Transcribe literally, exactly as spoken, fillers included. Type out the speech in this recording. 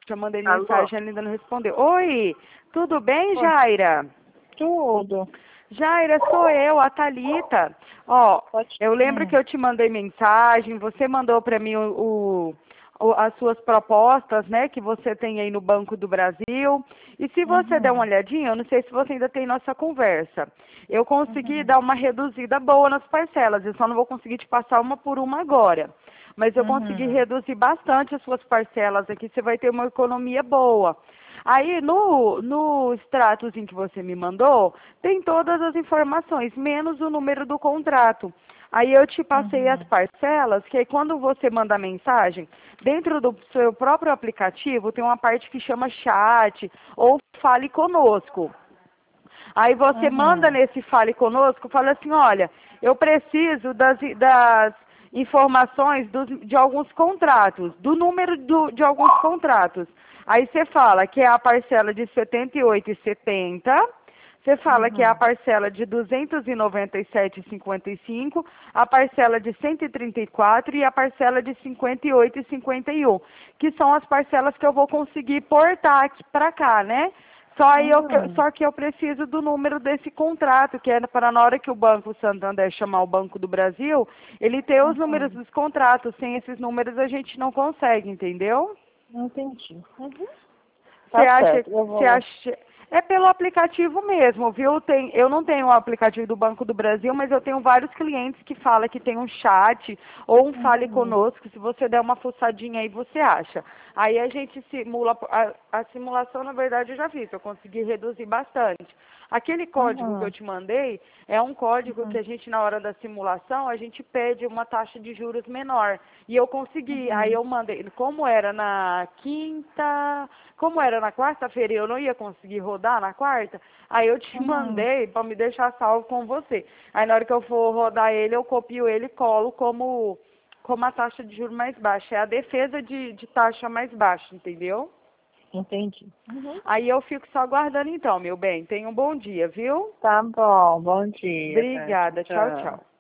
Já mandei Alô? mensagem, ela ainda não respondeu. Oi, tudo bem, Oi. Jaira? Tudo. Jaira, sou eu, a Thalita. Ó, Pode... eu lembro Hum. que eu te mandei mensagem, você mandou para mim o, o- o- as suas propostas, né, que você tem aí no Banco do Brasil. E se você der uma Uhum. olhadinha, eu não sei se você ainda tem nossa conversa. Eu consegui Uhum. dar uma reduzida boa nas parcelas, eu só não vou conseguir te passar uma por uma agora. Mas eu consegui Uhum. reduzir bastante as suas parcelas aqui, você vai ter uma economia boa. Aí no, no extratozinho que você me mandou, tem todas as informações, menos o número do contrato. Aí eu te passei as Uhum. parcelas, que aí quando você manda mensagem, dentro do seu próprio aplicativo tem uma parte que chama chat ou fale conosco. Aí você manda Uhum. nesse fale conosco, fala assim, olha, eu preciso das, das informações dos, de alguns contratos, do número do, de alguns contratos. Aí você fala que é a parcela de setenta e oito e setenta, você fala que é a Uhum. parcela de duzentos e noventa e sete e cinquenta e cinco, a parcela de cento e trinta e quatro e a parcela de cinquenta e oito e cinquenta e um, que são as parcelas que eu vou conseguir portar aqui para cá, né? Só, aí eu, Uhum. só que eu preciso do número desse contrato, que é para na hora que o Banco Santander chamar o Banco do Brasil, ele ter os números Uhum. dos contratos. Sem esses números a gente não consegue, entendeu? Entendi. Uhum. Você Tá acha, certo. Eu você vou. acha, é pelo aplicativo mesmo, viu? Tem, eu não tenho o aplicativo do Banco do Brasil, mas eu tenho vários clientes que falam que tem um chat ou um fale Uhum. conosco. Se você der uma fuçadinha aí, você acha. Aí a gente simula, a, a simulação, na verdade, eu já fiz, eu consegui reduzir bastante. Aquele código que eu Uhum. te mandei é um código que Uhum. a gente, na hora da simulação, a gente pede uma taxa de juros menor. E eu consegui. Aí Uhum. eu mandei, como era na quinta, como era na quarta-feira e eu não ia conseguir rodar na quarta, aí eu te Uhum. mandei para me deixar salvo com você. Aí na hora que eu for rodar ele, eu copio ele e colo como, como a taxa de juros mais baixa. É a defesa de, de taxa mais baixa, entendeu? Entendi. Uhum. Aí eu fico só aguardando então, meu bem. Tenha um bom dia, viu? Tá bom. Bom dia, Tati. Obrigada. Tchau, Tchau. tchau.